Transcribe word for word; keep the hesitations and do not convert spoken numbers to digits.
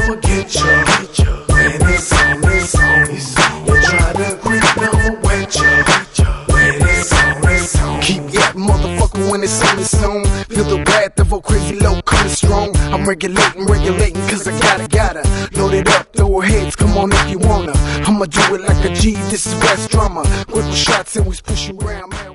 I'ma get ya. When it's on, it's on. You try to creep, I'ma wet ya. When it's on, it's on. Keep that motherfucker when it's on its own. Feel the wrath of a crazy low coming strong. I'm regulating, regulating, cause I gotta, gotta load it up, throw heads, come on if you wanna. I'ma do it like a G, this is West drama. Quick shots and we pushing around, man.